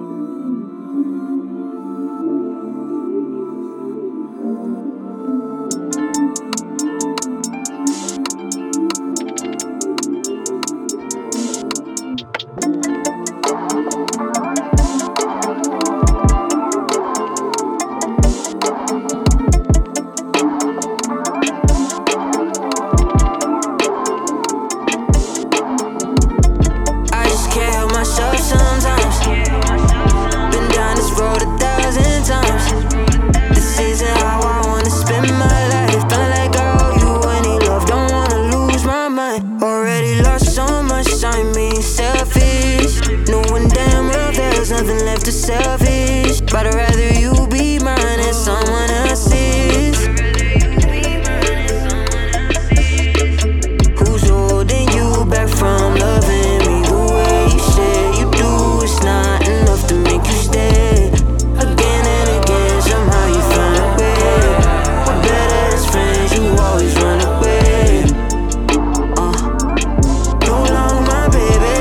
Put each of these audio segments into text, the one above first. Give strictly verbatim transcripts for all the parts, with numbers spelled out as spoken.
Selfish, but I'd rather you be mine than someone else's. Who's holding you back from loving me the way you say you do? It's not enough to make you stay. Again and again, somehow you find a way. We're better as friends, you always run away. Uh, no longer my baby.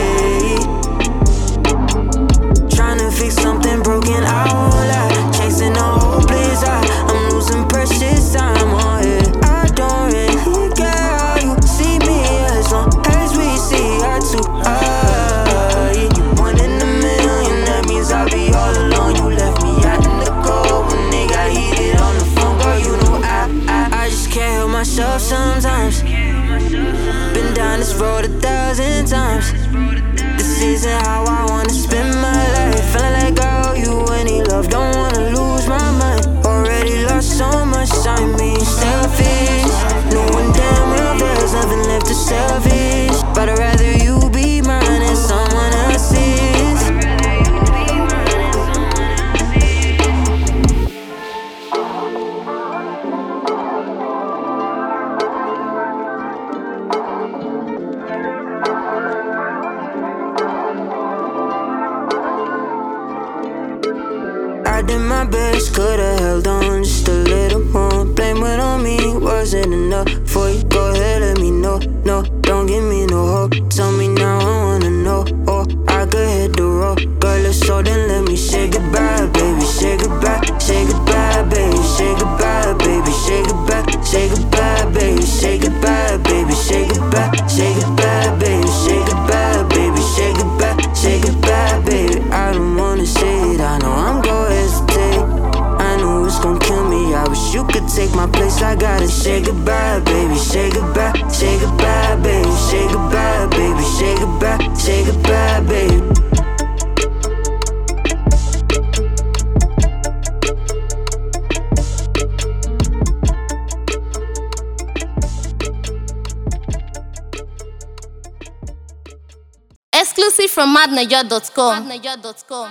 Tryna fix something broken, I won't lie. Chasing the whole place, I, I'm losing precious time on it. I don't really care how you see me, as long as we see eye to eye. You one in a million, that means I'll be all alone. You left me out in the cold when they got heated on the phone. Girl, you know I, I, I just can't help myself sometimes. Been down this road a thousand times. This isn't how I wanna spend my life. Feeling like I owe you any love, don't wanna lose my mind. Already lost so much time being selfish. Knowing damn well there's nothing left to salvage. But I'd rather you be mine than someone else's. I did my best, could've held on just a little more. Blame it on me, wasn't enough for you. Go ahead, let me know. No, don't give me no hope. Tell me now, I wanna know. Oh, I could hit the road. Girl, it's so then let me say goodbye, baby. Say goodbye, say goodbye, baby. Say goodbye, baby. Say goodbye, say goodbye, baby. Say goodbye, baby. Say goodbye, say goodbye, baby. Say goodbye, baby. Say goodbye, say goodbye, baby. I don't wanna say it, I know I'm gonna hesitate. I know it's gonna kill me, I wish you could take my place. I gotta say goodbye, baby. Say goodbye, say goodbye, baby. Say goodbye, baby. Say goodbye, say goodbye, baby. Exclusive from madnaja dot com.